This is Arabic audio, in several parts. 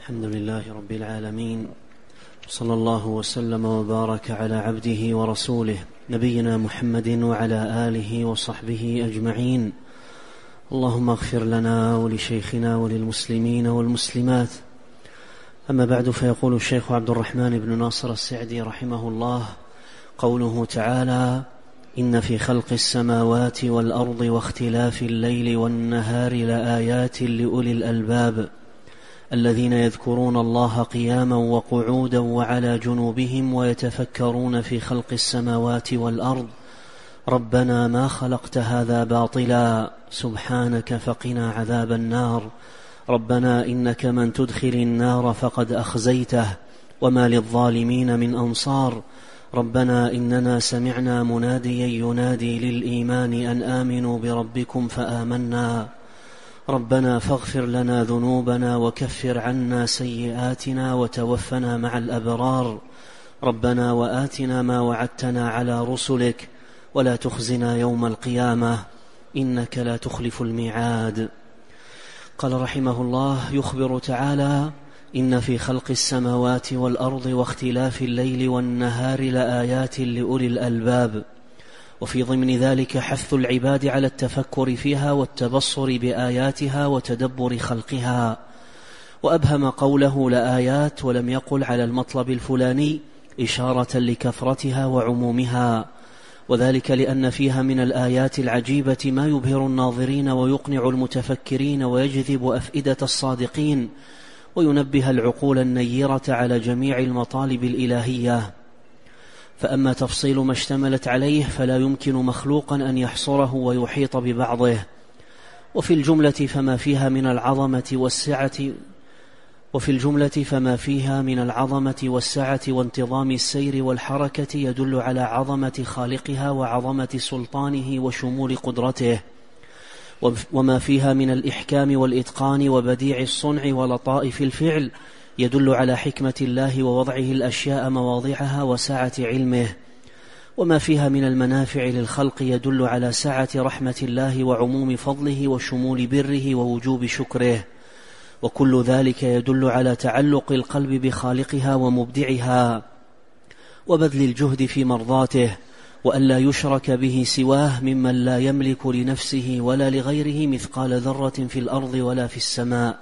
الحمد لله رب العالمين، صلى الله وسلم وبارك على عبده ورسوله نبينا محمد وعلى آله وصحبه أجمعين. اللهم اغفر لنا ولشيخنا وللمسلمين والمسلمات. أما بعد، فيقول الشيخ عبد الرحمن بن ناصر السعدي رحمه الله: قوله تعالى: إن في خلق السماوات والأرض واختلاف الليل والنهار لآيات لأولي الألباب الذين يذكرون الله قياما وقعودا وعلى جنوبهم ويتفكرون في خلق السماوات والأرض ربنا ما خلقت هذا باطلا سبحانك فقنا عذاب النار ربنا إنك من تدخل النار فقد أخزيته وما للظالمين من أنصار ربنا إننا سمعنا مناديا ينادي للإيمان أن آمنوا بربكم فآمنا ربنا فاغفر لنا ذنوبنا وكفر عنا سيئاتنا وتوفنا مع الأبرار ربنا وآتنا ما وعدتنا على رسلك ولا تخزنا يوم القيامة إنك لا تخلف الميعاد. قال رحمه الله: يخبر تعالى: إن في خلق السماوات والأرض واختلاف الليل والنهار لآيات لأولي الألباب، وفي ضمن ذلك حث العباد على التفكر فيها والتبصر بآياتها وتدبر خلقها. وأبهم قوله لآيات ولم يقل على المطلب الفلاني إشارة لكثرتها وعمومها، وذلك لأن فيها من الآيات العجيبة ما يبهر الناظرين ويقنع المتفكرين ويجذب أفئدة الصادقين وينبه العقول النيرة على جميع المطالب الإلهية. فأما تفصيل ما اشتملت عليه فلا يمكن مخلوقا أن يحصره ويحيط ببعضه. وفي الجملة فما فيها من العظمة والسعة وانتظام السير والحركة يدل على عظمة خالقها وعظمة سلطانه وشمول قدرته، وما فيها من الإحكام والإتقان وبديع الصنع ولطائف الفعل يدل على حكمة الله ووضعه الأشياء مواضعها وسعة علمه، وما فيها من المنافع للخلق يدل على سعة رحمة الله وعموم فضله وشمول بره ووجوب شكره، وكل ذلك يدل على تعلق القلب بخالقها ومبدعها وبذل الجهد في مرضاته، وألا يشرك به سواه ممن لا يملك لنفسه ولا لغيره مثقال ذرة في الأرض ولا في السماء.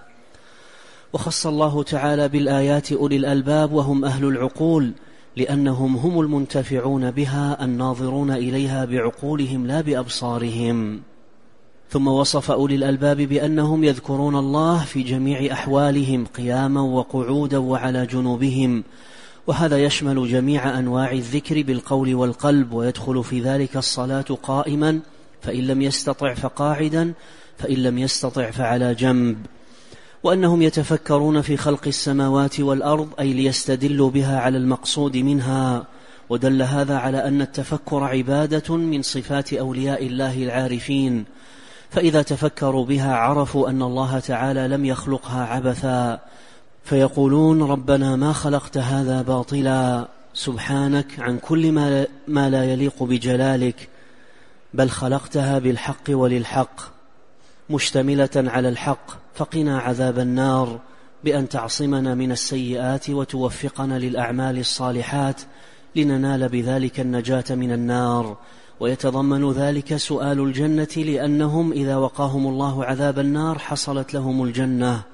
وخص الله تعالى بالآيات أولي الألباب وهم أهل العقول، لأنهم هم المنتفعون بها الناظرون إليها بعقولهم لا بأبصارهم. ثم وصف أولي الألباب بأنهم يذكرون الله في جميع أحوالهم قياما وقعودا وعلى جنوبهم، وهذا يشمل جميع أنواع الذكر بالقول والقلب، ويدخل في ذلك الصلاة قائما فإن لم يستطع فقاعدا فإن لم يستطع فعلى جنب. وأنهم يتفكرون في خلق السماوات والأرض أي ليستدلوا بها على المقصود منها، ودل هذا على أن التفكر عبادة من صفات أولياء الله العارفين، فإذا تفكروا بها عرفوا أن الله تعالى لم يخلقها عبثا، فيقولون ربنا ما خلقت هذا باطلا سبحانك عن كل ما لا يليق بجلالك، بل خلقتها بالحق وللحق مشتملة على الحق، فقنا عذاب النار بأن تعصمنا من السيئات وتوفقنا للأعمال الصالحات لننال بذلك النجاة من النار. ويتضمن ذلك سؤال الجنة، لأنهم إذا وقاهم الله عذاب النار حصلت لهم الجنة.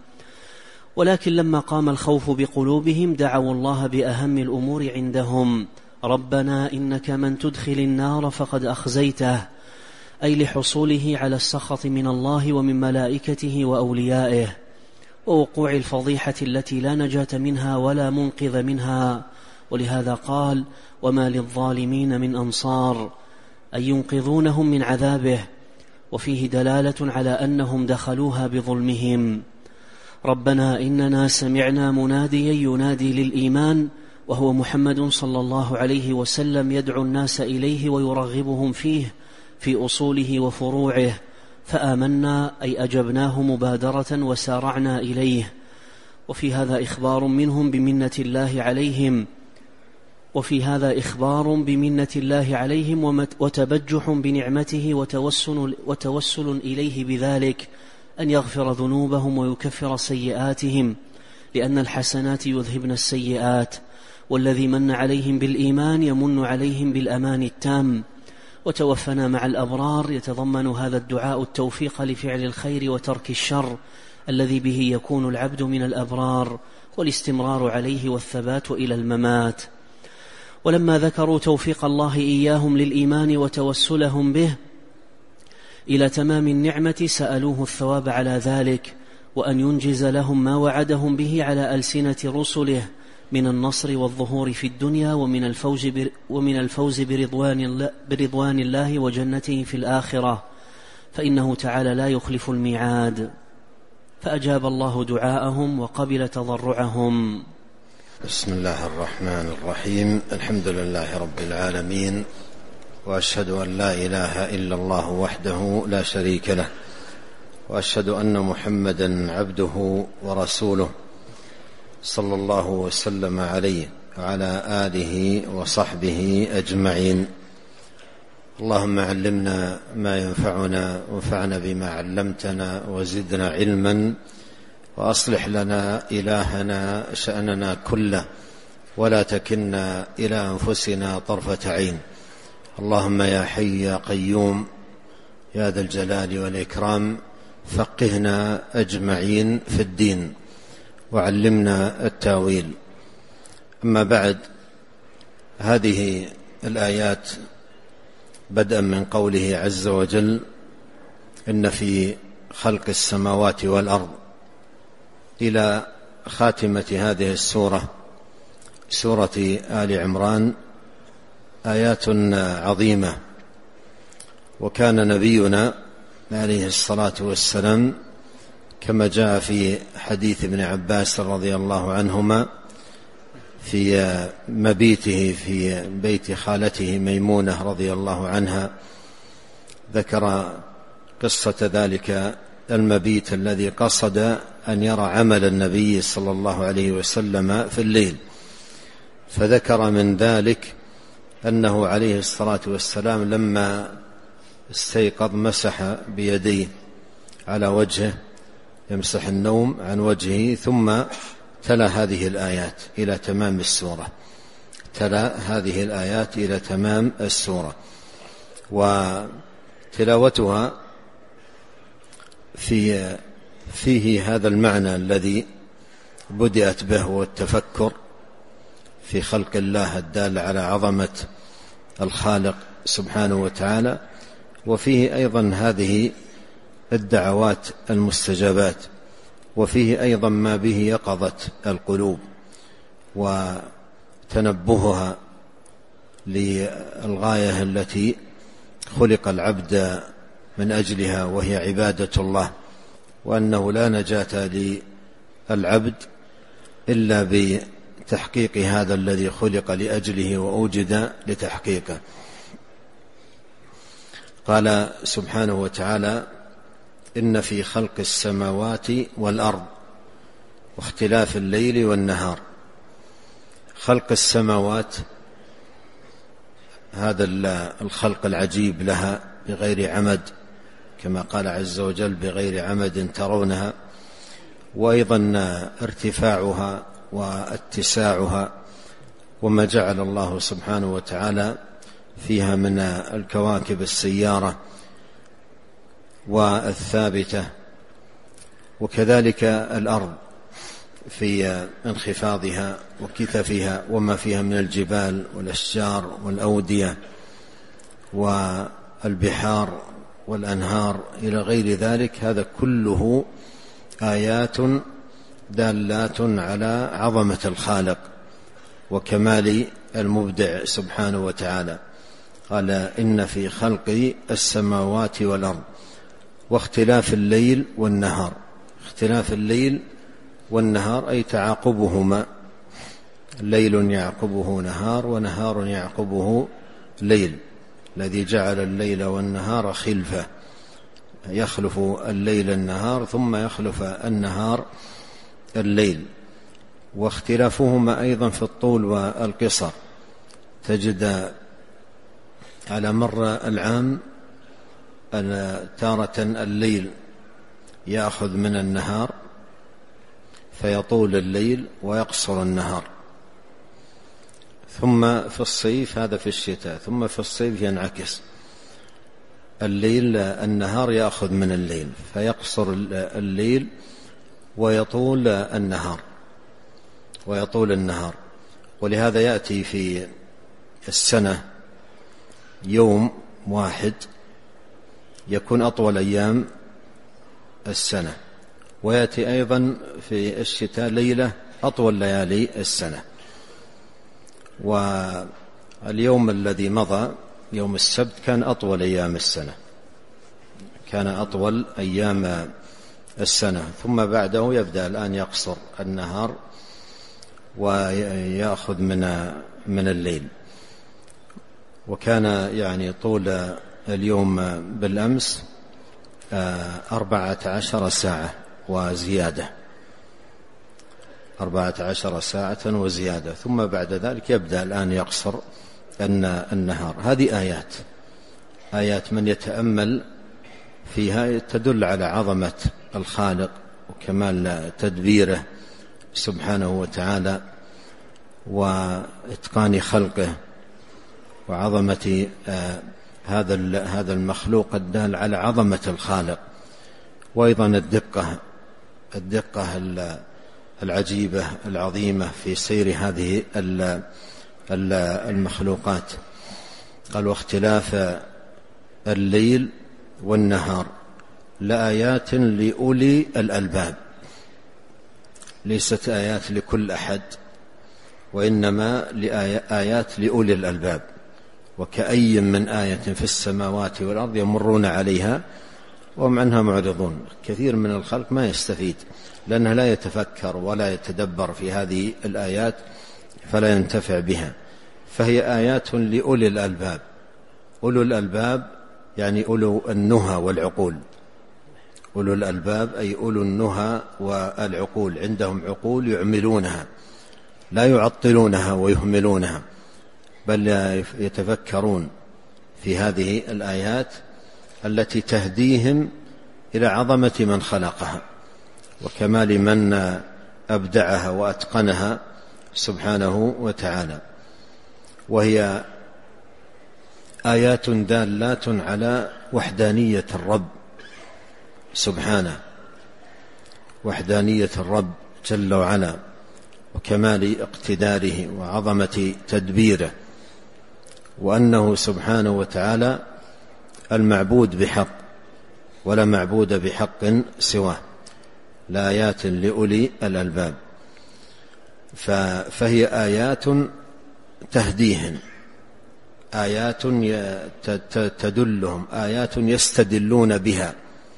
ولكن لما قام الخوف بقلوبهم دعوا الله بأهم الأمور عندهم: ربنا إنك من تدخل النار فقد أخزيته، أي لحصوله على السخط من الله ومن ملائكته وأوليائه، ووقوع الفضيحة التي لا نجاة منها ولا منقذ منها. ولهذا قال: وما للظالمين من أنصار، أي ينقذونهم من عذابه، وفيه دلالة على أنهم دخلوها بظلمهم. ربنا إننا سمعنا مناديا ينادي للإيمان، وهو محمد صلى الله عليه وسلم يدعو الناس إليه ويرغبهم فيه في أصوله وفروعه، فآمنا أي أجبناه مبادرة وسارعنا إليه. وفي هذا إخبار بمنة الله عليهم وتبجح بنعمته وتوسل إليه بذلك أن يغفر ذنوبهم ويكفر سيئاتهم، لأن الحسنات يذهبن السيئات، والذي من عليهم بالإيمان يمن عليهم بالأمان التام. وتوفنا مع الأبرار يتضمن هذا الدعاء التوفيق لفعل الخير وترك الشر الذي به يكون العبد من الأبرار، والاستمرار عليه والثبات إلى الممات. ولما ذكروا توفيق الله إياهم للإيمان وتوسلهم به إلى تمام النعمة سألوه الثواب على ذلك، وأن ينجز لهم ما وعدهم به على ألسنة رسله من النصر والظهور في الدنيا ومن الفوز برضوان الله وجنته في الآخرة، فإنه تعالى لا يخلف الميعاد. فأجاب الله دعاءهم وقبل تضرعهم. بسم الله الرحمن الرحيم. الحمد لله رب العالمين، وأشهد أن لا إله إلا الله وحده لا شريك له، وأشهد أن محمدا عبده ورسوله صلى الله وسلم عليه وعلى آله وصحبه أجمعين. اللهم علمنا ما ينفعنا وانفعنا بما علمتنا وزدنا علما، وأصلح لنا إلهنا شأننا كله، ولا تكلنا إلى أنفسنا طرفة عين. اللهم يا حي يا قيوم يا ذا الجلال والإكرام، فقهنا أجمعين في الدين وعلمنا التاويل. أما بعد، هذه الآيات بدءا من قوله عز وجل: إن في خلق السماوات والأرض، إلى خاتمة هذه السورة، سورة آل عمران، آيات عظيمة. وكان نبينا عليه الصلاة والسلام كما جاء في حديث ابن عباس رضي الله عنهما في مبيته في بيت خالته ميمونة رضي الله عنها، ذكر قصة ذلك المبيت الذي قصد أن يرى عمل النبي صلى الله عليه وسلم في الليل، فذكر من ذلك أنه عليه الصلاة والسلام لما استيقظ مسح بيديه على وجهه، يمسح النوم عن وجهه، ثم تلا هذه الآيات إلى تمام السورة، تلا هذه الآيات إلى تمام السورة. وتلاوتها فيه هذا المعنى الذي بدأت به، والتفكر في خلق الله الدال على عظمة الخالق سبحانه وتعالى، وفيه أيضا هذه الدعوات المستجابات، وفيه أيضا ما به يقظة القلوب وتنبهها للغاية التي خلق العبد من أجلها، وهي عبادة الله، وأنه لا نجاة للعبد إلا بتحقيق هذا الذي خلق لأجله وأوجد لتحقيقه. قال سبحانه وتعالى: إن في خلق السماوات والأرض واختلاف الليل والنهار. خلق السماوات، هذا الخلق العجيب لها بغير عمد، كما قال عز وجل: بغير عمد ترونها، وأيضا ارتفاعها واتساعها، وما جعل الله سبحانه وتعالى فيها من الكواكب السيارة والثابتة، وكذلك الأرض في انخفاضها وكثفها، وما فيها من الجبال والأشجار والأودية والبحار والأنهار إلى غير ذلك. هذا كله آيات دالات على عظمة الخالق وكمال المبدع سبحانه وتعالى. قال: إن في خلق السماوات والأرض واختلاف الليل والنهار. اختلاف الليل والنهار أي تعاقبهما، ليل يعقبه نهار ونهار يعقبه ليل، الذي جعل الليل والنهار خلفة، يخلف الليل النهار ثم يخلف النهار الليل. واختلافهما أيضا في الطول والقصر، تجد على مر العام أن تارة الليل يأخذ من النهار فيطول الليل ويقصر النهار. ثم في الصيف، هذا في الشتاء، ثم في الصيف ينعكس، النهار يأخذ من الليل فيقصر الليل ويطول النهار. ولهذا يأتي في السنة يوم واحد يكون أطول أيام السنة، ويأتي أيضا في الشتاء ليلة أطول ليالي السنة. واليوم الذي مضى يوم السبت كان أطول أيام السنة، كان أطول أيام السنة. ثم بعده يبدأ الآن يقصر النهار ويأخذ من الليل. وكان يعني طول اليوم بالأمس 14 ساعة وزيادة، 14 ساعة وزيادة. ثم بعد ذلك يبدأ الآن يقصر النهار. هذه آيات من يتأمل فيها تدل على عظمة الخالق وكمال تدبيره سبحانه وتعالى وإتقان خلقه وعظمة هذا المخلوق الدال على عظمة الخالق، وأيضا الدقة العجيبة العظيمة في سير هذه المخلوقات. قال: واختلاف الليل والنهار لآيات لأولي الألباب. ليست آيات لكل أحد، وإنما آيات لأولي الألباب. وكأي من آية في السماوات والأرض يمرون عليها وهم عنها معرضون. كثير من الخلق ما يستفيد لأنه لا يتفكر ولا يتدبر في هذه الآيات فلا ينتفع بها. فهي آيات لأولي الألباب. أولو الألباب يعني أولو النهى والعقول. أولو الألباب أي أولو النهى والعقول، عندهم عقول يعملونها، لا يعطلونها ويهملونها، بل يتفكرون في هذه الآيات التي تهديهم إلى عظمة من خلقها وكمال من أبدعها وأتقنها سبحانه وتعالى. وهي آيات دالات على وحدانية الرب سبحانه، وحدانية الرب جل وعلا، وكمال اقتداره وعظمة تدبيره، وأنه سبحانه وتعالى المعبود بحق ولا معبود بحق سواه. لآيات لأولي الألباب. فهي آيات تهديهم، آيات تدلهم، آيات يستدلون بها.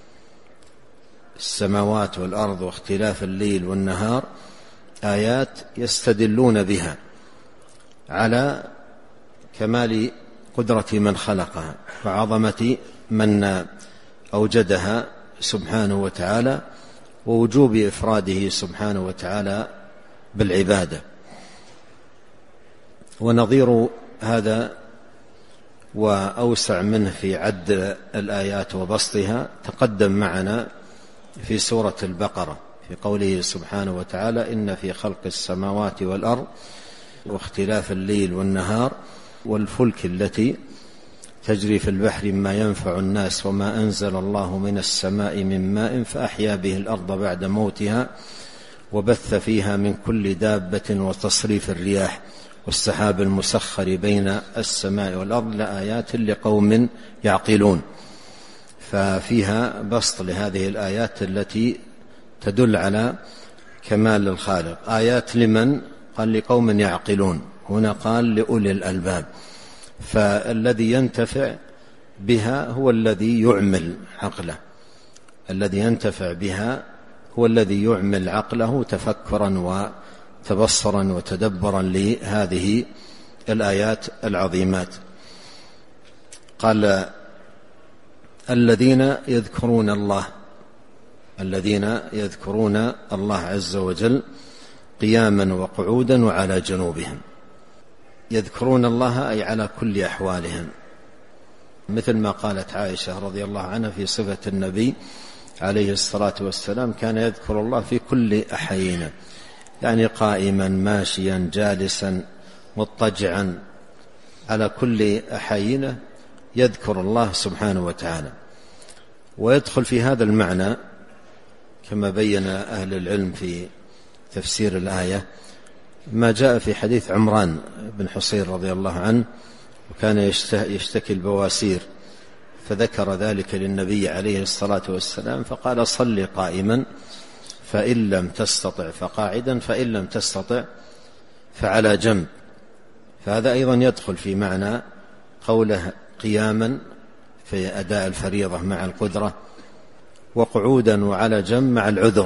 السماوات والأرض واختلاف الليل والنهار آيات يستدلون بها على كمال قدرة من خلقها وعظمة من أوجدها سبحانه وتعالى، ووجوب إفراده سبحانه وتعالى بالعبادة. ونظير هذا وأوسع منه في عد الآيات وبسطها تقدم معنا في سورة البقرة في قوله سبحانه وتعالى: إن في خلق السماوات والأرض واختلاف الليل والنهار والفلك التي تجري في البحر ما ينفع الناس وما أنزل الله من السماء من ماء فأحيا به الأرض بعد موتها وبث فيها من كل دابة وتصريف الرياح والسحاب المسخر بين السماء والأرض لآيات لقوم يعقلون. ففيها بسط لهذه الآيات التي تدل على كمال الخالق. آيات لمن؟ قال لقوم يعقلون، هنا قال لأولي الألباب. فالذي ينتفع بها هو الذي يعمل عقله، الذي ينتفع بها هو الذي يعمل عقله تفكرا وتبصرا وتدبرا لهذه الآيات العظيمات. قال: الذين يذكرون الله عز وجل قياما وقعودا وعلى جنوبهم. يذكرون الله أي على كل أحوالهم، مثل ما قالت عائشة رضي الله عنها في صفة النبي عليه الصلاة والسلام كان يذكر الله في كل أحيانه، يعني قائما ماشيا جالسا مضطجعا، على كل أحيانه يذكر الله سبحانه وتعالى. ويدخل في هذا المعنى كما بين أهل العلم في تفسير الآية ما جاء في حديث عمران بن حصين رضي الله عنه، وكان يشتكي البواسير، فذكر ذلك للنبي عليه الصلاة والسلام فقال: صل قائما، فإن لم تستطع فقاعدا، فإن لم تستطع فعلى جنب. فهذا أيضا يدخل في معنى قوله قياما في أداء الفريضة مع القدرة، وقعودا وعلى جنب مع العذر.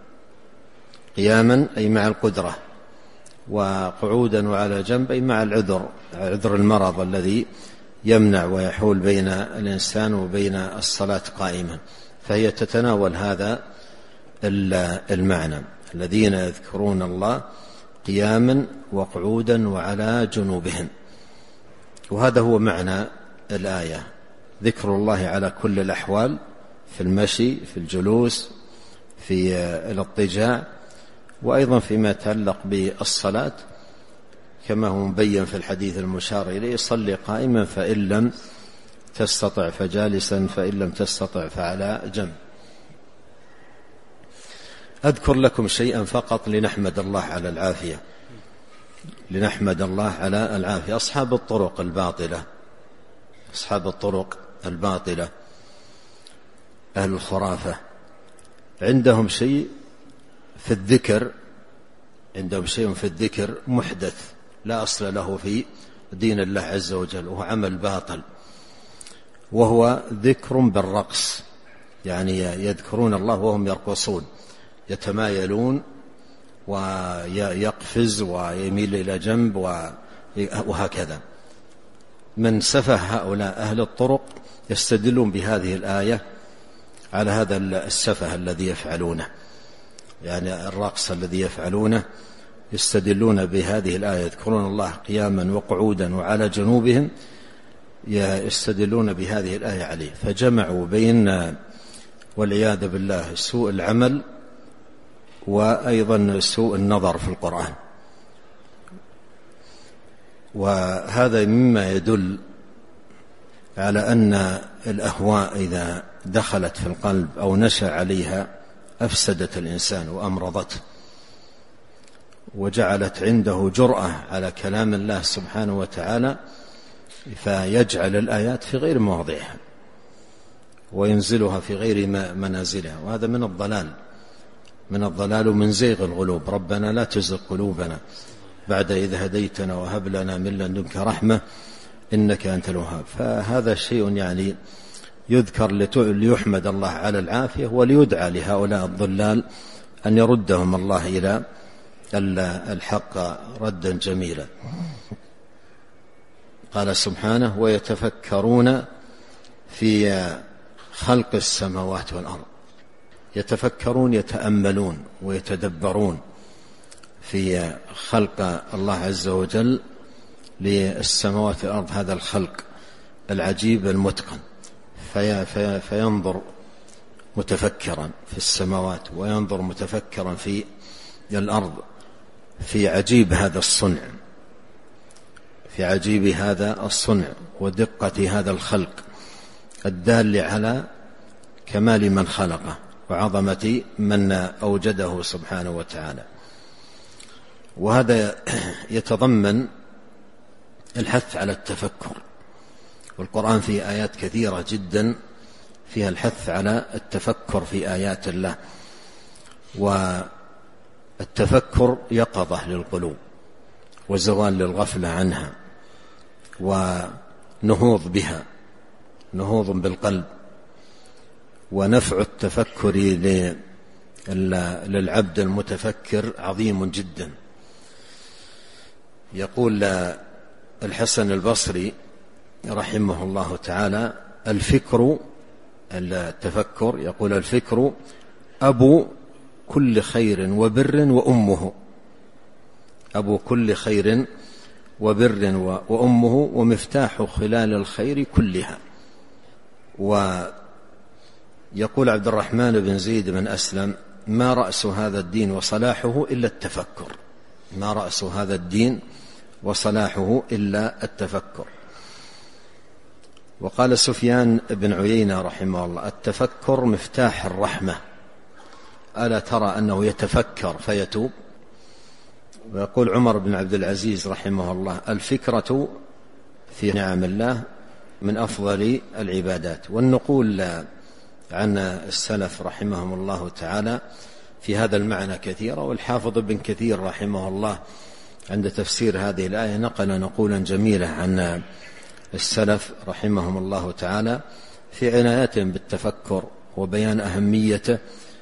قياما أي مع القدرة، وقعودا وعلى جنب أي مع العذر، عذر المرض الذي يمنع ويحول بين الإنسان وبين الصلاة قائما. فهي تتناول هذا المعنى: الذين يذكرون الله قياما وقعودا وعلى جنوبهم. وهذا هو معنى الآية: ذكر الله على كل الأحوال، في المشي، في الجلوس، في الاضطجاع، وأيضا فيما يتعلق بالصلاة كما هو مبين في الحديث المشار إليه: صل قائما فإن لم تستطع فجالسا، فإن لم تستطع فعلى جنب. أذكر لكم شيئا فقط لنحمد الله على العافية، لنحمد الله على العافية. أصحاب الطرق الباطلة، أهل الخرافة، عندهم شيء في الذكر محدث لا أصل له في دين الله عز وجل، وهو عمل باطل، وهو ذكر بالرقص، يعني يذكرون الله وهم يرقصون، يتمايلون ويقفز ويميل إلى جنب وهكذا. من سفه هؤلاء أهل الطرق يستدلون بهذه الآية على هذا السفه الذي يفعلونه، يعني الرقص الذي يفعلونه، يستدلون بهذه الآية: يذكرون الله قياما وقعودا وعلى جنوبهم، يستدلون بهذه الآية عليه. فجمعوا بين والعياذ بالله سوء العمل وأيضا سوء النظر في القرآن. وهذا مما يدل على أن الأهواء إذا دخلت في القلب أو نشأ عليها أفسدت الإنسان وأمرضته، وجعلت عنده جرأة على كلام الله سبحانه وتعالى، فيجعل الآيات في غير مواضعها وينزلها في غير منازلها. وهذا من الضلال ومن زيغ القلوب. ربنا لا تزغ قلوبنا بعد إذ هديتنا وهب لنا من لدنك رحمة إنك أنت الوهاب. فهذا شيء يعني يذكر ليحمد الله على العافية، وليدعى لهؤلاء الضلال أن يردهم الله إلى الحق ردا جميلا. قال سبحانه: ويتفكرون في خلق السماوات والأرض. يتفكرون، يتأملون ويتدبرون في خلق الله عز وجل للسماوات والأرض، هذا الخلق العجيب المتقن. فينظر متفكرا في السماوات، وينظر متفكرا في الأرض، في عجيب هذا الصنع ودقة هذا الخلق الدال على كمال من خلقه وعظمة من أوجده سبحانه وتعالى. وهذا يتضمن الحث على التفكر، والقرآن فيه آيات كثيرة جدا فيها الحث على التفكر في آيات الله. والتفكر يقظة للقلوب وزوال للغفلة عنها ونهوض بها، نهوض بالقلب. ونفع التفكر للعبد المتفكر عظيم جدا. يقول الحسن البصري رحمه الله تعالى: التفكر، يقول: الفكر أبو كل خير وبر وأمه. أبو كل خير وبر وأمه، ومفتاح خلال الخير كلها. يقول عبد الرحمن بن زيد بن أسلم: ما رأس هذا الدين وصلاحه إلا التفكر. ما رأس هذا الدين وصلاحه إلا التفكر. وقال سفيان بن عيينة رحمه الله: التفكر مفتاح الرحمة، ألا ترى أنه يتفكر فيتوب؟ ويقول عمر بن عبد العزيز رحمه الله: الفكرة في نعم الله من أفضل العبادات. والنقول عن السلف رحمهم الله تعالى في هذا المعنى كثيرة، والحافظ ابن كثير رحمه الله عند تفسير هذه الآية نقل نقولا جميلة عن السلف رحمهم الله تعالى في عنايتهم بالتفكر وبيان أهميته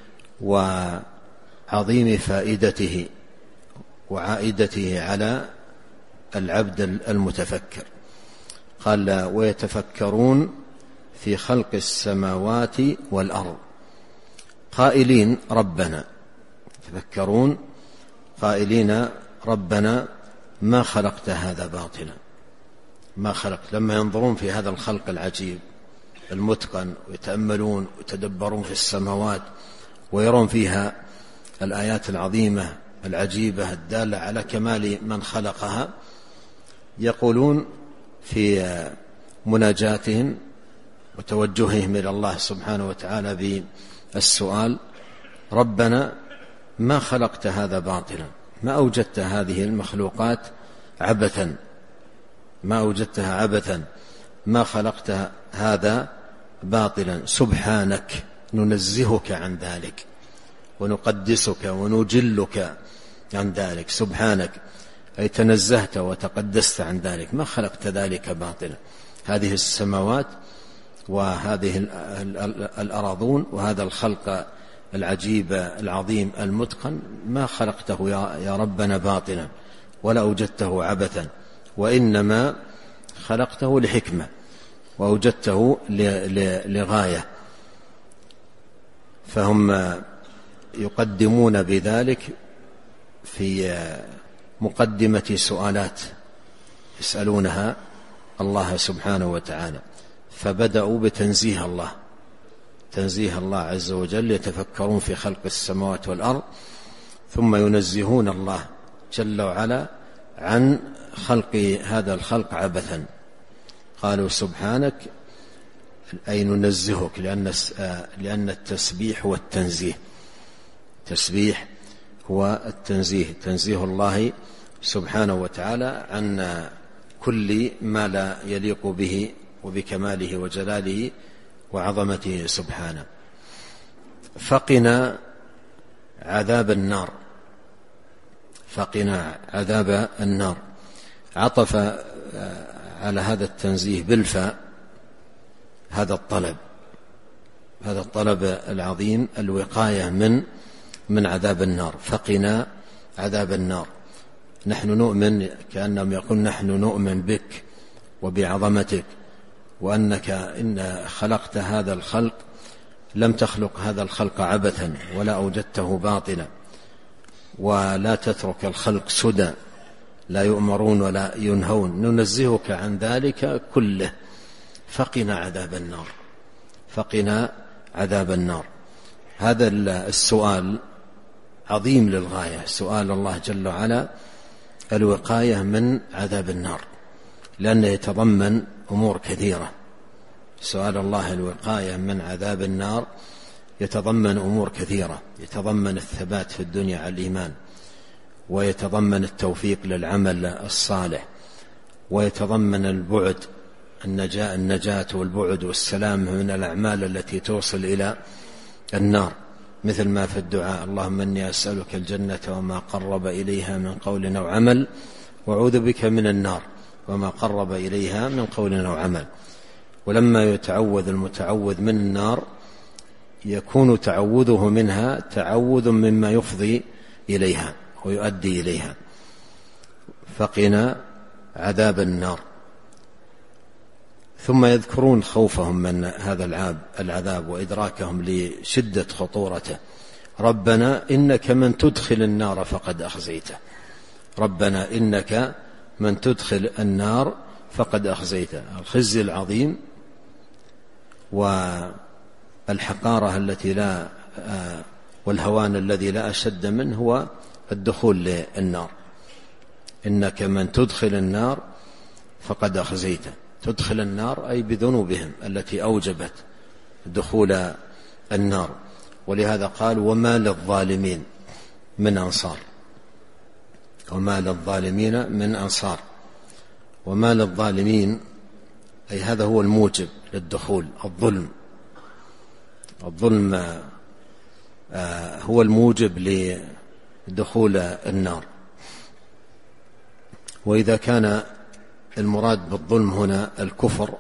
وعظيم فائدته وعائدته على العبد المتفكر. قال: ويتفكرون في خلق السماوات والأرض قائلين ربنا. يتفكرون قائلين ربنا ما خلقت هذا باطلا. ما خلقت، لما ينظرون في هذا الخلق العجيب المتقن ويتأملون ويتدبرون في السماوات ويرون فيها الآيات العظيمة العجيبة الدالة على كمال من خلقها، يقولون في مناجاتهم وتوجههم إلى الله سبحانه وتعالى بالسؤال: ربنا ما خلقت هذا باطلا، ما أوجدت هذه المخلوقات عبثا، ما أوجدتها عبثا، ما خلقت هذا باطلا، سبحانك، ننزهك عن ذلك ونقدسك ونجلك عن ذلك. سبحانك أي تنزهت وتقدست عن ذلك، ما خلقت ذلك باطلا. هذه السماوات وهذه الأراضون وهذا الخلق العجيب العظيم المتقن ما خلقته يا ربنا باطلا ولا أوجدته عبثا، وإنما خلقته لحكمة وأوجدته لغاية. فهم يقدمون بذلك في مقدمة سؤالات يسألونها الله سبحانه وتعالى، فبدأوا بتنزيه الله، تنزيه الله عز وجل، يتفكرون في خلق السماوات والأرض، ثم ينزهون الله جل وعلا عن خلق هذا الخلق عبثا. قالوا سبحانك أي ننزهك، لأن التسبيح هو التنزيه، التسبيح هو التنزيه، تنزيه الله سبحانه وتعالى عن كل ما لا يليق به وبكماله وجلاله وعظمته سبحانه. فقنا عذاب النار، فقنا عذاب النار. عطف على هذا التنزيه بالفاء هذا الطلب العظيم، الوقاية من عذاب النار. فقنا عذاب النار. نحن نؤمن، كأنهم يقول نحن نؤمن بك وبعظمتك، وأنك إن خلقت هذا الخلق لم تخلق هذا الخلق عبثا ولا أوجدته باطلا، ولا تترك الخلق سدى لا يؤمرون ولا ينهون، ننزهك عن ذلك كله. فقنا عذاب النار، فقنا عذاب النار. هذا السؤال عظيم للغاية، سؤال الله جل وعلا الوقاية من عذاب النار، لأنه يتضمن أمور كثيرة. سؤال الله الوقاية من عذاب النار يتضمن أمور كثيرة، يتضمن الثبات في الدنيا على الإيمان، ويتضمن التوفيق للعمل الصالح، ويتضمن البعد، النجاة والبعد والسلام من الأعمال التي توصل إلى النار، مثل ما في الدعاء: اللهم إني أسألك الجنة وما قرب إليها من قول أو عمل، وأعوذ بك من النار وما قرب إليها من قول أو عمل. ولما يتعوذ المتعوذ من النار يكون تعوذه منها تعوذ مما يفضي إليها ويؤدي إليها. فقنا عذاب النار. ثم يذكرون خوفهم من هذا العذاب وإدراكهم لشدة خطورته: ربنا إنك من تدخل النار فقد أخزيته، ربنا إنك من تدخل النار فقد أخزيته. الخزي العظيم الحقارة التي لا والهوان الذي لا أشد منه هو الدخول للنار. إنك من تدخل النار فقد أخزيته. تدخل النار أي بذنوبهم التي أوجبت دخول النار. ولهذا قال وما للظالمين من أنصار. وما للظالمين من أنصار. وما للظالمين أي هذا هو الموجب للدخول. الظلم هو الموجب لدخول النار. وإذا كان المراد بالظلم هنا الكفر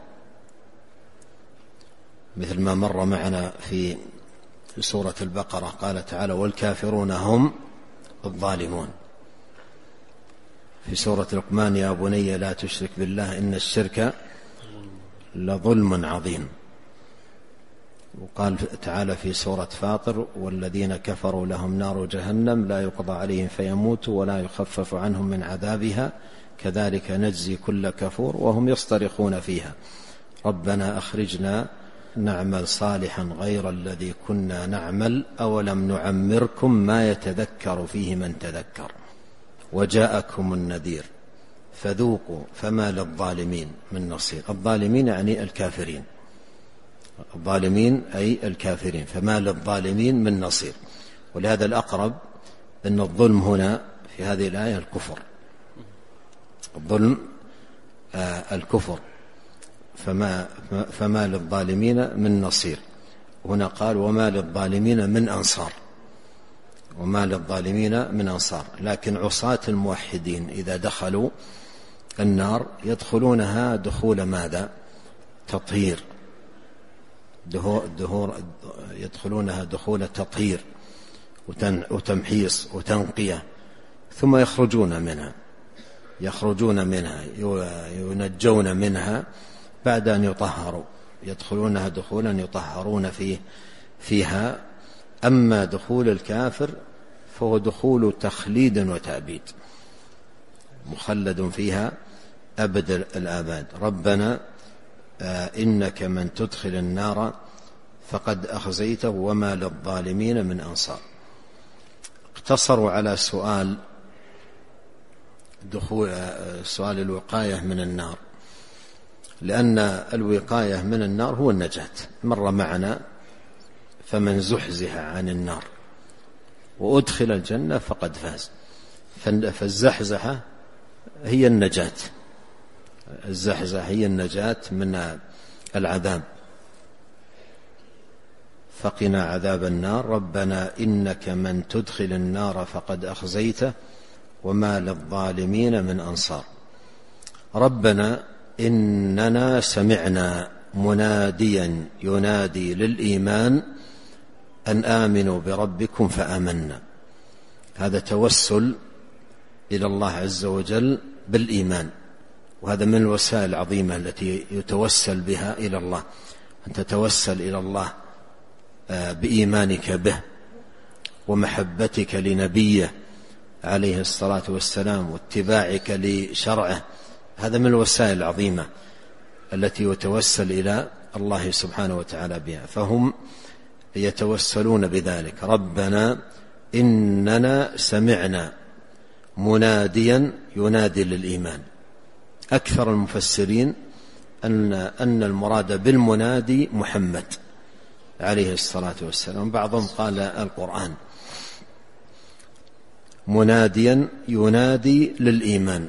مثل ما مر معنا في سورة البقرة، قال تعالى والكافرون هم الظالمون. في سورة لقمان يا بني لا تشرك بالله إن الشرك لظلم عظيم. وقال تعالى في سورة فاطر والذين كفروا لهم نار جهنم لا يقضى عليهم فيموتوا ولا يخفف عنهم من عذابها كذلك نجزي كل كفور وهم يصطرخون فيها ربنا أخرجنا نعمل صالحا غير الذي كنا نعمل أولم نعمركم ما يتذكر فيه من تذكر وجاءكم النذير فذوقوا فما للظالمين من نصير. الظالمين يعني الكافرين. الظالمين أي الكافرين. فما للظالمين من نصير. ولهذا الأقرب أن الظلم هنا في هذه الآية الكفر. الظلم الكفر. فما للظالمين من نصير. هنا قال وما للظالمين من أنصار. وما للظالمين من أنصار. لكن عصاة الموحدين إذا دخلوا النار يدخلونها دخول ماذا؟ تطهير. يدخلونها دخول تطهير وتمحيص وتنقية ثم يخرجون منها ينجون منها بعد أن يطهروا. يدخلونها دخولا يطهرون فيها. أما دخول الكافر فهو دخول تخليد وتأبيد مخلد فيها أبد الآباد. ربنا إنك من تدخل النار فقد أخزيته وما للظالمين من أنصار. اقتصروا على سؤال الوقاية من النار لأن الوقاية من النار هو النجاة. مر معنا فمن زحزح عن النار وأدخل الجنة فقد فاز. فالزحزحة هي النجاة. الزحزحة هي النجاة من العذاب. فقنا عذاب النار ربنا إنك من تدخل النار فقد أخزيته وما للظالمين من أنصار. ربنا إننا سمعنا مناديا ينادي للإيمان أن آمنوا بربكم فآمنا. هذا توسل إلى الله عز وجل بالإيمان. وهذا من الوسائل العظيمة التي يتوسل بها إلى الله. أن تتوسل إلى الله بإيمانك به ومحبتك لنبيه عليه الصلاة والسلام واتباعك لشرعه. هذا من الوسائل العظيمة التي يتوسل إلى الله سبحانه وتعالى بها. فهم يتوسلون بذلك. ربنا إننا سمعنا مناديا ينادي للإيمان. أكثر المفسرين أن المراد بالمنادي محمد عليه الصلاة والسلام. بعضهم قال القرآن. مناديا ينادي للإيمان.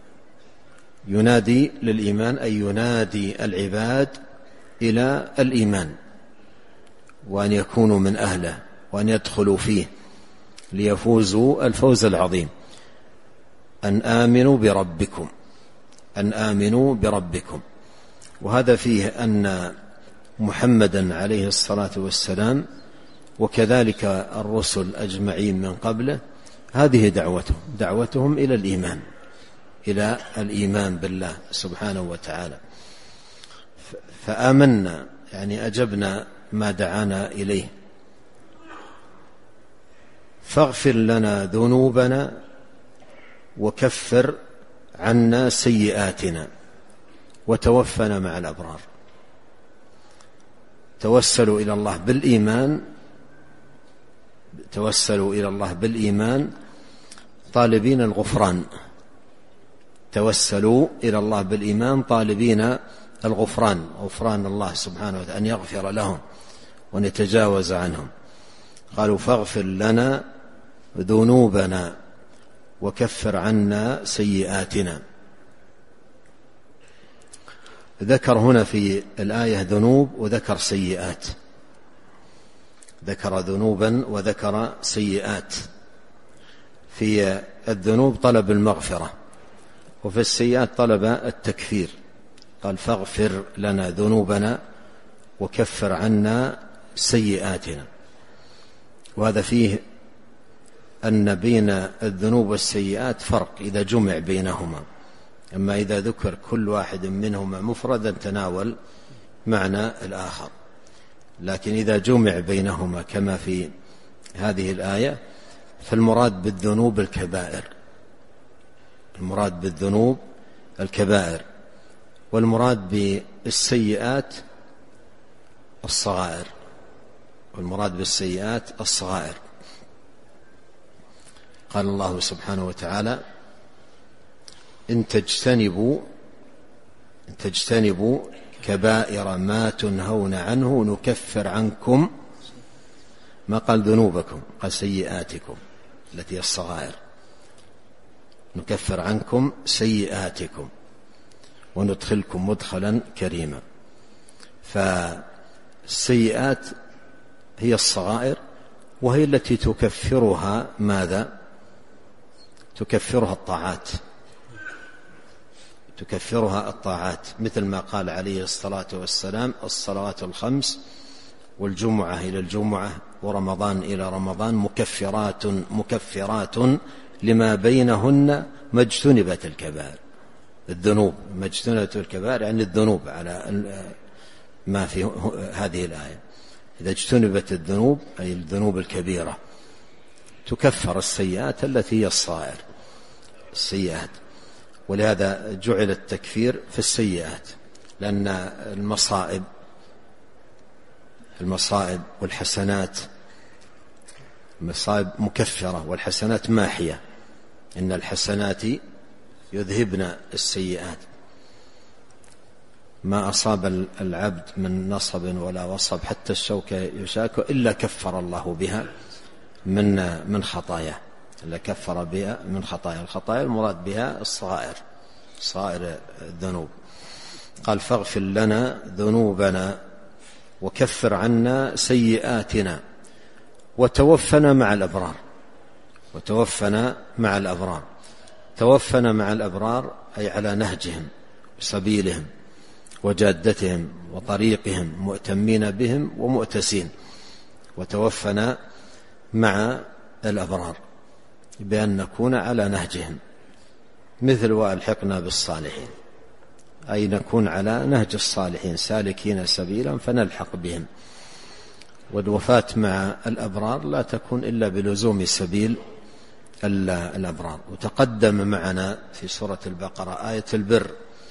ينادي للإيمان أي ينادي العباد إلى الإيمان وأن يكونوا من أهله وأن يدخلوا فيه ليفوزوا الفوز العظيم. أن آمنوا بربكم. أن آمنوا بربكم. وهذا فيه أن محمدا عليه الصلاة والسلام وكذلك الرسل أجمعين من قبله هذه دعوتهم إلى الإيمان بالله سبحانه وتعالى. فآمنا يعني أجبنا ما دعانا إليه. فاغفر لنا ذنوبنا وكفر عنا سيئاتنا وتوفنا مع الأبرار. توسلوا إلى الله بالإيمان طالبين الغفران. توسلوا إلى الله بالإيمان طالبين الغفران، غفران الله سبحانه وتعالى، أن يغفر لهم وأن يتجاوز عنهم. قالوا فاغفر لنا ذنوبنا وكفر عنا سيئاتنا. ذكر هنا في الآية ذنوب وذكر سيئات، ذكر ذنوبا وذكر سيئات. في الذنوب طلب المغفرة، وفي السيئات طلب التكفير. قال فاغفر لنا ذنوبنا وكفر عنا سيئاتنا. وهذا فيه أن بين الذنوب والسيئات فرق إذا جمع بينهما، أما إذا ذكر كل واحد منهما مفردا تناول معنى الآخر، لكن إذا جمع بينهما كما في هذه الآية فالمراد بالذنوب الكبائر، المراد بالذنوب الكبائر، والمراد بالسيئات الصغائر، والمراد بالسيئات الصغائر. قال الله سبحانه وتعالى إن تجتنبوا كبائر ما تنهون عنه نكفر عنكم، ما قال ذنوبكم، قال سيئاتكم التي هي الصغائر، نكفر عنكم سيئاتكم وندخلكم مدخلا كريما. فالسيئات هي الصغائر، وهي التي تكفرها ماذا؟ تكفرها الطاعات، تكفرها الطاعات، مثل ما قال عليه الصلاة والسلام الصلوات الخمس والجمعة إلى الجمعة ورمضان إلى رمضان مكفرات لما بينهن ما اجتنبت الكبائر. الذنوب ما اجتنبت الكبائر يعني الذنوب على ما في هذه الآية. إذا اجتنبت الذنوب أي الذنوب الكبيرة تكفر السيئات التي هي الصغائر السيئات. ولهذا جعل التكفير في السيئات، لأن المصائب والحسنات، المصائب مكفرة والحسنات ماحية، إن الحسنات يذهبن السيئات. ما أصاب العبد من نصب ولا وصب حتى الشوكة يشاك إلا كفر الله بها من خطاياه، إلا كفر بها من خطايا. الخطايا المراد بها الصغائر، صغائر الذنوب. قال فاغفر لنا ذنوبنا وكفر عنا سيئاتنا وتوفنا مع الأبرار. وتوفنا مع الأبرار، توفنا مع الأبرار أي على نهجهم وسبيلهم وجادتهم وطريقهم، مؤتمين بهم ومؤتسين. وتوفنا مع الأبرار بأن نكون على نهجهم، مثل وألحقنا بالصالحين، أي نكون على نهج الصالحين سالكين سبيلا فنلحق بهم. والوفاة مع الأبرار لا تكون إلا بلزوم سبيل الأبرار. وتقدم معنا في سورة البقرة آية البر،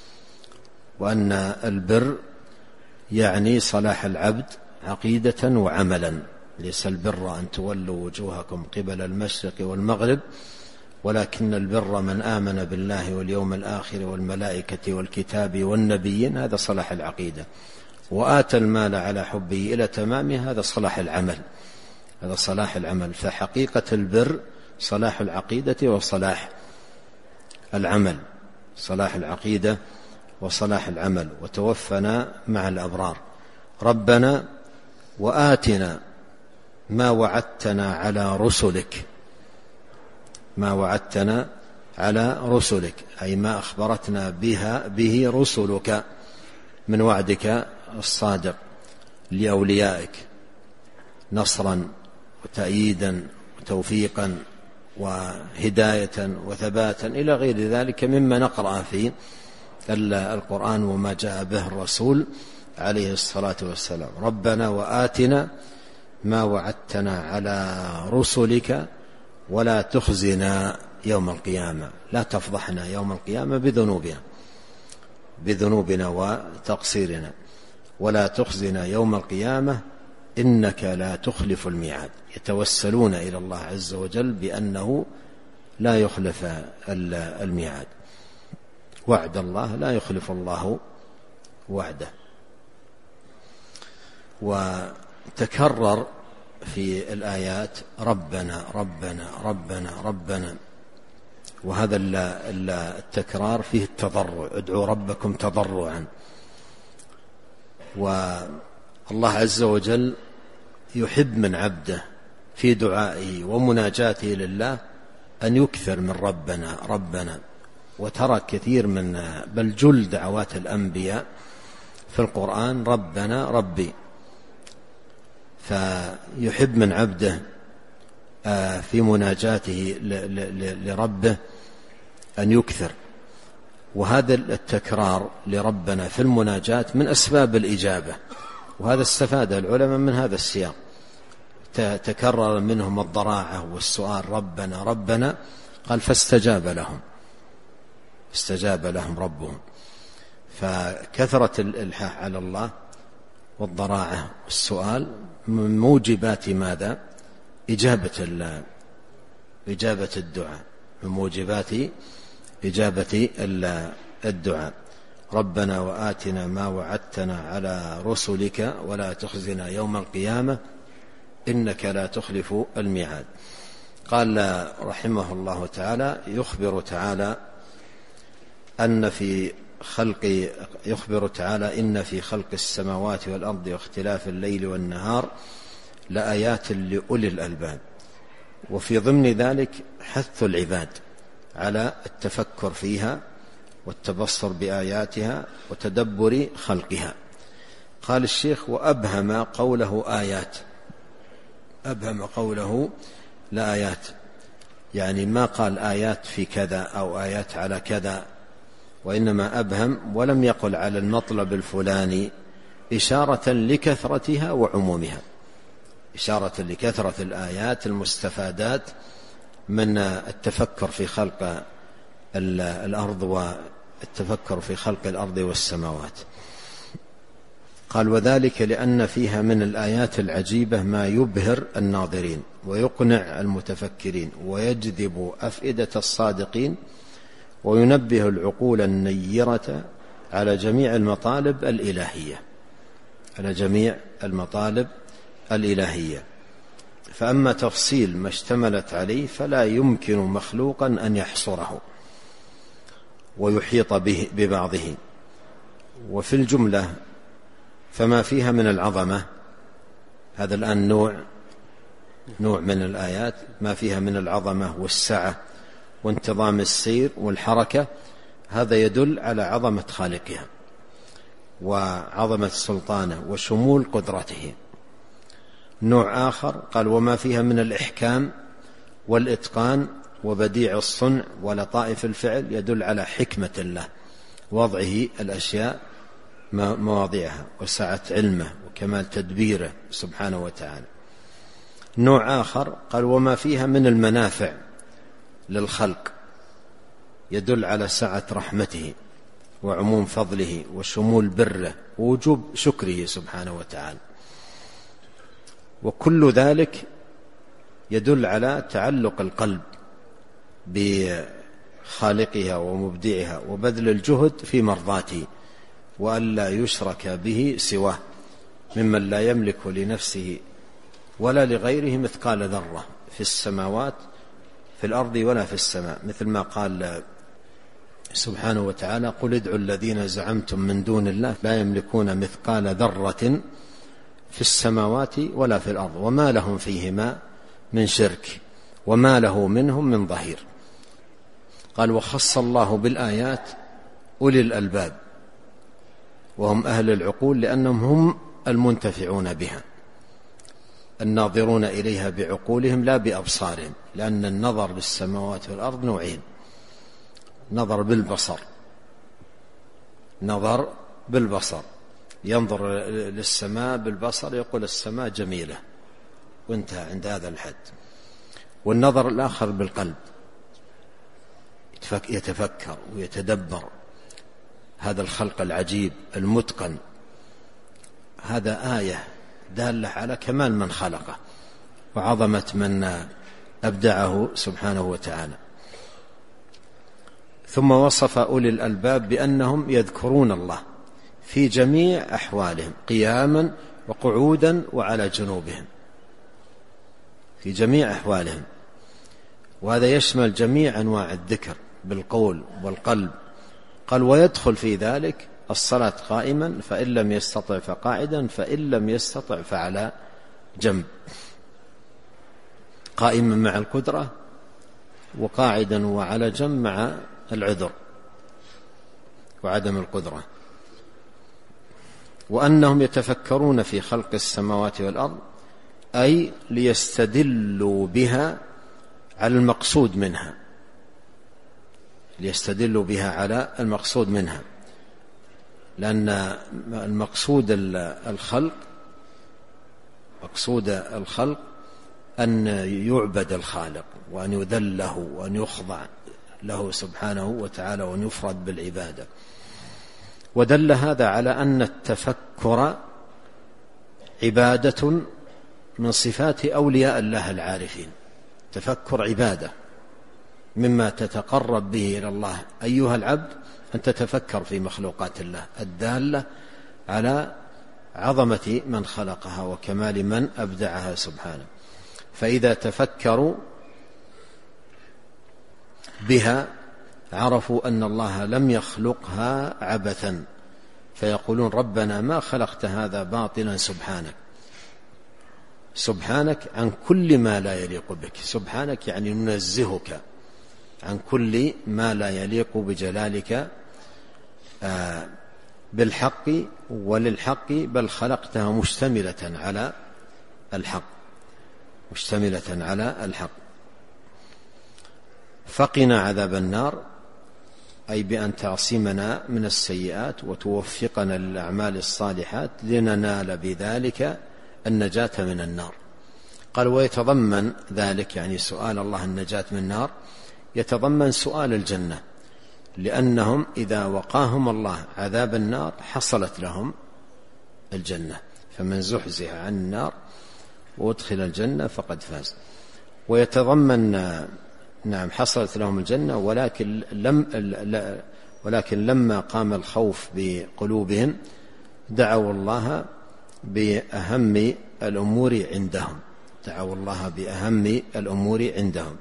وأن البر يعني صلاح العبد عقيدة وعملا. ليس البر أن تولوا وجوهكم قبل المشرق والمغرب، ولكن البر من آمن بالله واليوم الآخر والملائكة والكتاب والنبيين، هذا صلاح العقيدة. وآتى المال على حبه إلى تمامه، هذا صلاح العمل، هذا صلاح العمل. فحقيقة البر صلاح العقيدة وصلاح العمل، صلاح العقيدة وصلاح العمل. وتوفنا مع الأبرار. ربنا وآتنا ما وعدتنا على رسلك، ما وعدتنا على رسلك أي ما أخبرتنا به رسلك من وعدك الصادق لأوليائك نصرا وتأييدا وتوفيقا وهداية وثباتا إلى غير ذلك مما نقرأ في القرآن وما جاء به الرسول عليه الصلاة والسلام. ربنا وآتنا ما وعدتنا على رسلك ولا تخزنا يوم القيامة، لا تفضحنا يوم القيامة بذنوبنا وتقصيرنا. ولا تخزنا يوم القيامة إنك لا تخلف الميعاد. يتوسلون إلى الله عز وجل بأنه لا يخلف الميعاد، وعد الله لا يخلف الله وعده. وتكرر في الآيات ربنا ربنا ربنا ربنا، وهذا التكرار فيه التضرع، ادعوا ربكم تضرعا. والله عز وجل يحب من عبده في دعائه ومناجاته لله أن يكثر من ربنا ربنا. وترى كثير من بل جل دعوات الأنبياء في القرآن ربنا ربي، فيحب من عبده في مناجاته لربه أن يكثر. وهذا التكرار لربنا في المناجاة من أسباب الإجابة، وهذا استفاد العلماء من هذا السياق. تكرر منهم الضراعة والسؤال ربنا ربنا، قال فاستجاب لهم ربهم. فكثرة الإلحاح على الله والضراعة والسؤال من موجبات ماذا؟ إجابة الدعاء، من موجبات إجابة الدعاء. ربنا وآتنا ما وعدتنا على رسلك ولا تخزنا يوم القيامة إنك لا تخلف الميعاد. قال رحمه الله تعالى يخبر تعالى إن في خلق السماوات والأرض واختلاف الليل والنهار لآيات لأولي الألباب. وفي ضمن ذلك حث العباد على التفكر فيها والتبصر بآياتها وتدبر خلقها. قال الشيخ وأبهم قوله آيات، أبهم قوله لآيات، يعني ما قال آيات في كذا أو آيات على كذا، وإنما أبهم ولم يقل على المطلب الفلاني، إشارة لكثرتها وعمومها، إشارة لكثرة الآيات المستفادات من التفكر في خلق الأرض والتفكر في خلق الأرض والسماوات. قال وذلك لأن فيها من الآيات العجيبة ما يبهر الناظرين ويقنع المتفكرين ويجذب أفئدة الصادقين وينبه العقول النيرة على جميع المطالب الإلهية، فأما تفصيل ما اشتملت عليه فلا يمكن مخلوقا أن يحصره ويحيط به ببعضه. وفي الجملة فما فيها من العظمة، هذا الآن نوع من الآيات، ما فيها من العظمة والسعة وانتظام السير والحركة، هذا يدل على عظمة خالقها وعظمة سلطانه وشمول قدرته. نوع آخر قال وما فيها من الإحكام والإتقان وبديع الصنع ولطائف الفعل يدل على حكمة الله وضعه الأشياء مواضعها وسعة علمه وكمال تدبيره سبحانه وتعالى. نوع آخر قال وما فيها من المنافع للخلق يدل على سعة رحمته وعموم فضله وشمول بره ووجوب شكره سبحانه وتعالى. وكل ذلك يدل على تعلق القلب بخالقها ومبدعها وبذل الجهد في مرضاته وألا يشرك به سواه ممن لا يملك لنفسه ولا لغيره مثقال ذرة في السماوات في الأرض ولا في السماء، مثل ما قال سبحانه وتعالى قل ادعوا الذين زعمتم من دون الله لا يملكون مثقال ذرة في السماوات ولا في الأرض وما لهم فيهما من شرك وما له منهم من ظهير. قال وخص الله بالآيات أولي الألباب وهم أهل العقول لأنهم هم المنتفعون بها الناظرون إليها بعقولهم لا بأبصارهم، لأن النظر بالسماوات والأرض نوعين: نظر بالبصر ينظر للسماء بالبصر يقول السماء جميلة وانتهى عند هذا الحد، والنظر الآخر بالقلب يتفكر ويتدبر هذا الخلق العجيب المتقن هذا آية دالة على كمال من خلقه وعظمة من أبدعه سبحانه وتعالى. ثم وصف أولي الألباب بأنهم يذكرون الله في جميع أحوالهم قياما وقعودا وعلى جنوبهم، في جميع أحوالهم، وهذا يشمل جميع أنواع الذكر بالقول والقلب. قال ويدخل في ذلك الصلاة قائما، فإن لم يستطع فقاعدا، فإن لم يستطع فعلى جنب، قائما مع القدرة، وقاعدا وعلى جنب مع العذر وعدم القدرة. وأنهم يتفكرون في خلق السماوات والأرض، أي ليستدلوا بها على المقصود منها، ليستدلوا بها على المقصود منها، لأن المقصود الخلق، مقصود الخلق أن يعبد الخالق وأن يذل له وأن يخضع له سبحانه وتعالى وأن يفرد بالعبادة. ودل هذا على أن التفكر عبادة من صفات أولياء الله العارفين. تفكر عبادة، مما تتقرب به إلى الله أيها العبد أن تتفكر في مخلوقات الله الدالة على عظمة من خلقها وكمال من أبدعها سبحانه. فإذا تفكروا بها عرفوا أن الله لم يخلقها عبثا، فيقولون ربنا ما خلقت هذا باطلا، سبحانك، سبحانك عن كل ما لا يليق بك. سبحانك يعني ننزهك عن كل ما لا يليق بجلالك بالحق وللحق، بل خلقتها مشتملة على الحق، مشتملة على الحق. فقنا عذاب النار، أي بأن تعصمنا من السيئات وتوفقنا للأعمال الصالحات لننال بذلك النجاة من النار. قال ويتضمن ذلك يعني سؤال الله النجاة من النار يتضمن سؤال الجنة، لأنهم إذا وقاهم الله عذاب النار حصلت لهم الجنة، فمن زحزح عن النار وادخل الجنة فقد فاز. ويتضمن نعم حصلت لهم الجنة، ولكن لما قام الخوف بقلوبهم دعوا الله بأهم الأمور عندهم، دعوا الله بأهم الأمور عندهم.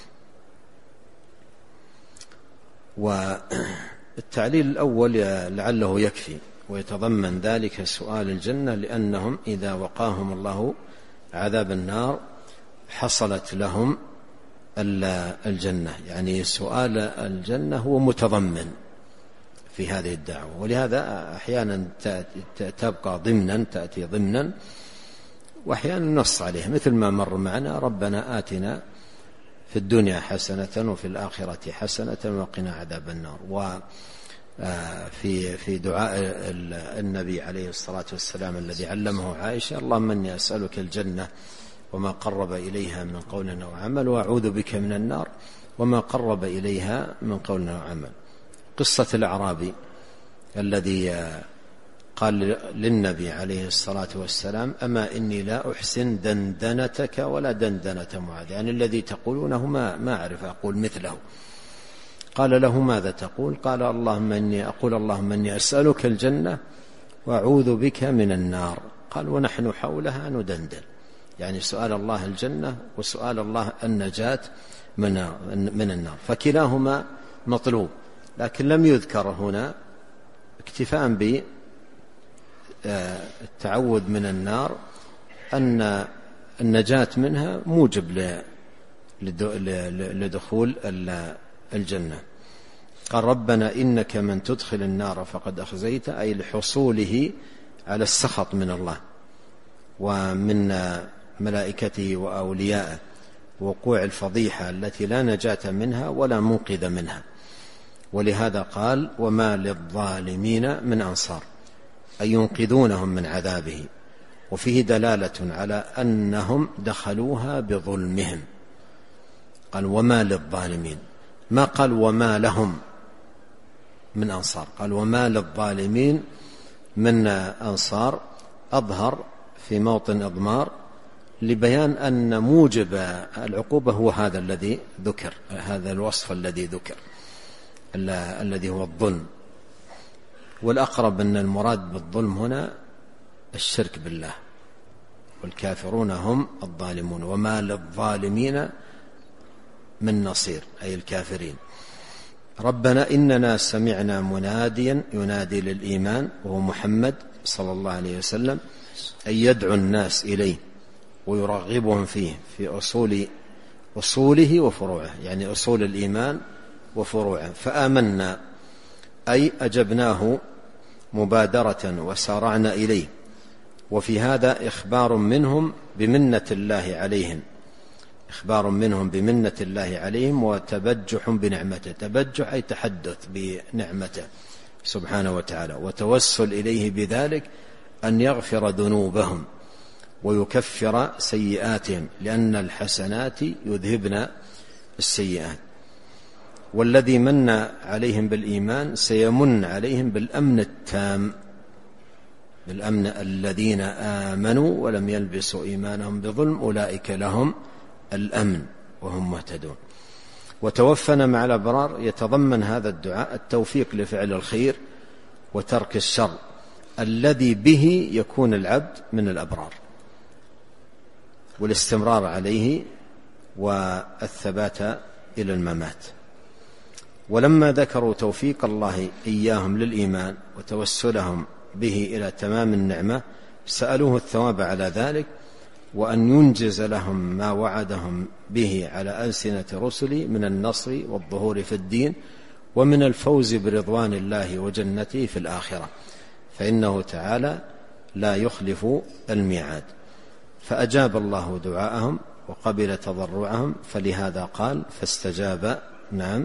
والتعليل الأول لعله يكفي، ويتضمن ذلك سؤال الجنة، لأنهم إذا وقاهم الله عذاب النار حصلت لهم الجنة، يعني سؤال الجنة هو متضمن في هذه الدعوة. ولهذا أحيانا تبقى ضمنا، تأتي ضمنا، وأحيانا نص عليه، مثل ما مر معنا ربنا آتنا في الدنيا حسنة وفي الآخرة حسنة وقنا عذاب النار. وفي دعاء النبي عليه الصلاة والسلام الذي علمه عائشة اللهم إني أسألك الجنة وما قرب إليها من قول أو عمل، وأعوذ بك من النار وما قرب إليها من قول أو عمل. قصة الأعرابي الذي قال للنبي عليه الصلاة والسلام أما إني لا أحسن دندنتك ولا دندنة معاذ، يعني الذي تقولونه ما أعرف أقول مثله. قال له ماذا تقول؟ قال اللهم إني أسألك الجنة وأعوذ بك من النار. قال ونحن حولها ندندن، يعني سؤال الله الجنة وسؤال الله النجاة من النار، فكلاهما مطلوب. لكن لم يذكر هنا اكتفاء بالتعوذ من النار أن النجاة منها موجب لدخول الجنة. قال ربنا إنك من تدخل النار فقد أخزيت، أي لحصوله على السخط من الله ومن ملائكته وأوليائه، وقوع الفضيحة التي لا نجاة منها ولا منقذ منها. ولهذا قال وما للظالمين من أنصار، أي ينقذونهم من عذابه. وفيه دلالة على أنهم دخلوها بظلمهم. قال وما للظالمين، ما قال وما لهم من أنصار، قال وما للظالمين من أنصار، أظهر في موطن إضمار لبيان أن موجب العقوبة هو هذا الذي ذكر، هذا الوصف الذي ذكر الذي هو الظلم. والأقرب أن المراد بالظلم هنا الشرك بالله، والكافرون هم الظالمون وما للظالمين من نصير، أي الكافرين. ربنا إننا سمعنا مناديا ينادي للإيمان، وهو محمد صلى الله عليه وسلم، أن يدعو الناس إليه ويرغبهم فيه في أصوله وفروعه، يعني أصول الإيمان وفروعه، فآمنا أي أجبناه مبادرة وسارعنا إليه. وفي هذا إخبار منهم بمنة الله عليهم، إخبار منهم بمنة الله عليهم وتبجح بنعمته، تبجح أي تحدث بنعمته سبحانه وتعالى، وتوسل إليه بذلك أن يغفر ذنوبهم ويكفر سيئاتهم، لأن الحسنات يذهبن السيئات. والذي من عليهم بالإيمان سيمن عليهم بالأمن التام، بالأمن. الذين آمنوا ولم يلبسوا إيمانهم بظلم أولئك لهم الأمن وهم مهتدون. وتوفنا مع الأبرار يتضمن هذا الدعاء التوفيق لفعل الخير وترك الشر الذي به يكون العبد من الأبرار، والاستمرار عليه والثبات إلى الممات. ولما ذكروا توفيق الله إياهم للإيمان وتوسلهم به إلى تمام النعمة سألوه الثواب على ذلك، وأن ينجز لهم ما وعدهم به على ألسنة رسله من النصر والظهور في الدين ومن الفوز برضوان الله وجنته في الآخرة، فإنه تعالى لا يخلف الميعاد. فأجاب الله دعاءهم وقبل تضرعهم، فلهذا قال فاستجاب. نعم.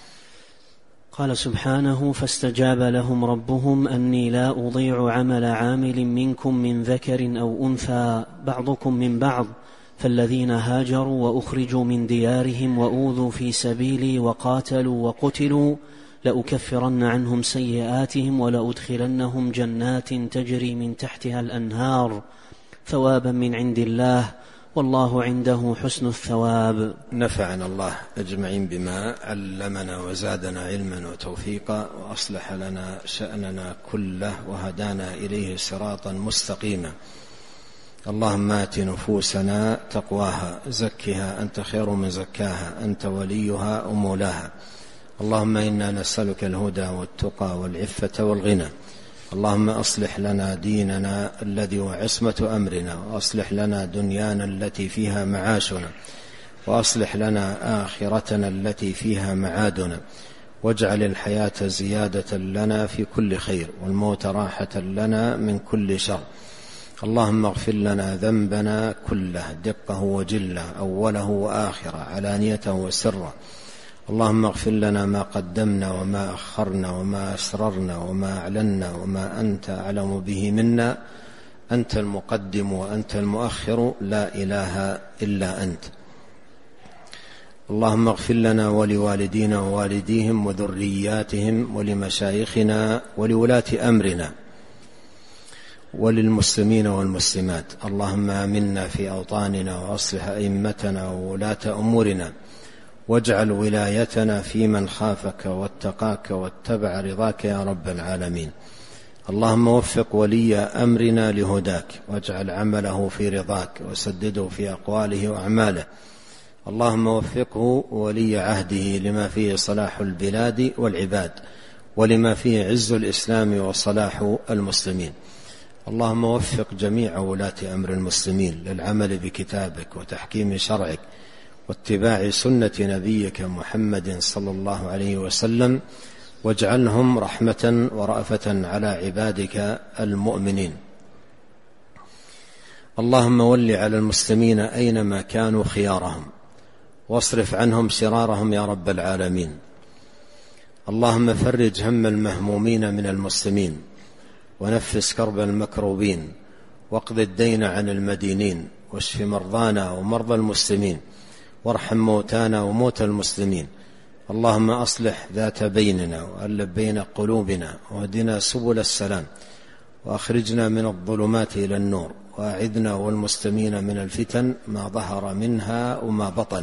قال سبحانه فاستجاب لهم ربهم أني لا أضيع عمل عامل منكم من ذكر أو أنثى بعضكم من بعض، فالذين هاجروا وأخرجوا من ديارهم وأوذوا في سبيلي وقاتلوا وقتلوا لأكفرن عنهم سيئاتهم ولأدخلنهم جنات تجري من تحتها الأنهار ثوابا من عند الله والله عنده حسن الثواب. نفعنا الله أجمعين بما علمنا وزادنا علما وتوفيقا، وأصلح لنا شأننا كله وهدانا إليه صراطا مستقيما. اللهم آت نفوسنا تقواها زكها أنت خير من زكاها أنت وليها ومولاها. اللهم إنا نسألك الهدى والتقى والعفة والغنى. اللهم أصلح لنا ديننا الذي هو عصمة أمرنا، وأصلح لنا دنيانا التي فيها معاشنا، وأصلح لنا آخرتنا التي فيها معادنا، واجعل الحياة زيادة لنا في كل خير والموت راحة لنا من كل شر. اللهم اغفر لنا ذنبنا كله دقه وجله أوله وآخره علانيته وسره. اللهم اغفر لنا ما قدمنا وما أخرنا وما أسررنا وما أعلنا وما أنت أعلم به منا، أنت المقدم وأنت المؤخر لا إله إلا أنت. اللهم اغفر لنا ولوالدينا ووالديهم وذرياتهم ولمشايخنا ولولاة أمرنا وللمسلمين والمسلمات. اللهم آمنا في أوطاننا وأصلح أئمتنا وولاة أمورنا، واجعل ولايتنا في من خافك واتقاك واتبع رضاك يا رب العالمين. اللهم وفق ولي أمرنا لهداك، واجعل عمله في رضاك وسدده في أقواله وأعماله. اللهم وفقه ولي عهده لما فيه صلاح البلاد والعباد، ولما فيه عز الإسلام وصلاح المسلمين. اللهم وفق جميع ولاة أمر المسلمين للعمل بكتابك وتحكيم شرعك واتباع سنة نبيك محمد صلى الله عليه وسلم، واجعلهم رحمة ورأفة على عبادك المؤمنين. اللهم ول على المسلمين أينما كانوا خيارهم، واصرف عنهم شرارهم يا رب العالمين. اللهم فرج هم المهمومين من المسلمين، ونفس كرب المكروبين، واقض الدين عن المدينين، واشف مرضانا ومرضى المسلمين، وارحم موتانا وموتى المسلمين. اللهم أصلح ذات بيننا وألف بين قلوبنا، واهدنا سبل السلام، وأخرجنا من الظلمات إلى النور، وأعذنا والمسلمين من الفتن ما ظهر منها وما بطن.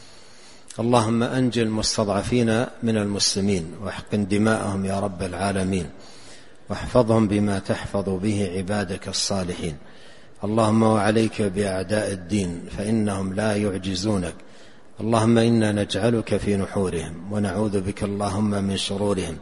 اللهم أنج المستضعفين من المسلمين واحقن دماءهم يا رب العالمين، واحفظهم بما تحفظ به عبادك الصالحين. اللهم وعليك بأعداء الدين فإنهم لا يعجزونك. اللهم إنا نجعلك في نحورهم ونعوذ بك اللهم من شرورهم.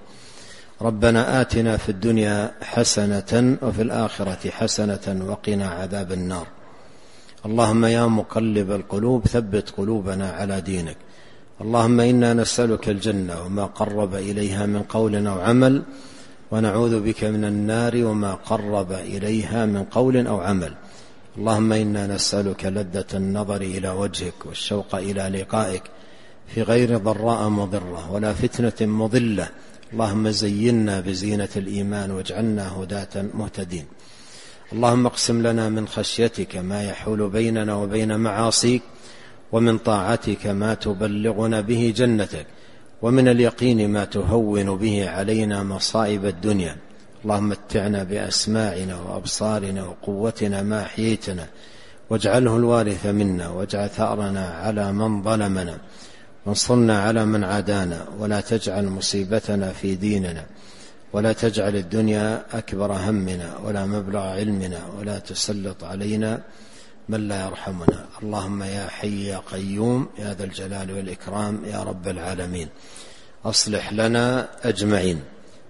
ربنا آتنا في الدنيا حسنة وفي الآخرة حسنة وقنا عذاب النار. اللهم يا مقلب القلوب ثبت قلوبنا على دينك. اللهم إنا نسألك الجنة وما قرب إليها من قول أو عمل، ونعوذ بك من النار وما قرب إليها من قول أو عمل. اللهم إنا نسألك لذة النظر إلى وجهك والشوق إلى لقائك في غير ضراء مضرة ولا فتنة مضلة. اللهم زينا بزينة الإيمان واجعلنا هداة مهتدين. اللهم اقسم لنا من خشيتك ما يحول بيننا وبين معاصيك، ومن طاعتك ما تبلغنا به جنتك، ومن اليقين ما تهون به علينا مصائب الدنيا. اللهم متعنا بأسماعنا وأبصارنا وقوتنا ما أحييتنا، واجعله الوارث منا، واجعل ثأرنا على من ظلمنا، وانصرنا على من عادانا، ولا تجعل مصيبتنا في ديننا، ولا تجعل الدنيا أكبر همنا ولا مبلغ علمنا، ولا تسلط علينا من لا يرحمنا. اللهم يا حي يا قيوم يا ذا الجلال والإكرام يا رب العالمين، أصلح لنا أجمعين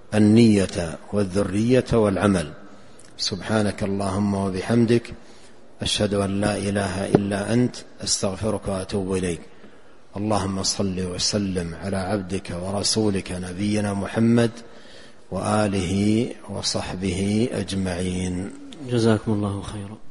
النية والذرية والعمل. سبحانك اللهم وبحمدك، أشهد أن لا إله إلا أنت، أستغفرك وأتوب إليك. اللهم صل وسلم على عبدك ورسولك نبينا محمد وآله وصحبه أجمعين. جزاكم الله خيرا.